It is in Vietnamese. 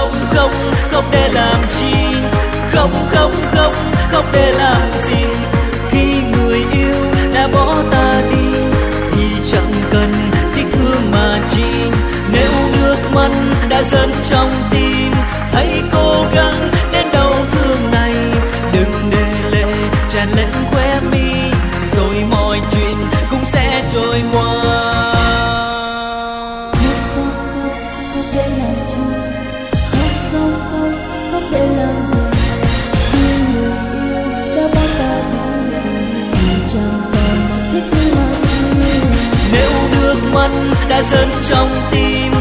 Không không khóc để làm chi, không không không khóc để làm gì. Khi người yêu đã bỏ ta đi thì chẳng cần tiếc thương mà chi. Nếu nước mắt đã dâng trong tim, hãy cố gắng đến đau thương này. Đừng để lệ tràn lên khóe mi, rồi mọi chuyện cũng sẽ trôi qua. Khóc để làm chi, khóc để làm gì. Khi người yêu đã bỏ ta đi thì chẳng còn tiếc thương làm chi. Nếu nước mắt đã dâng trong tim,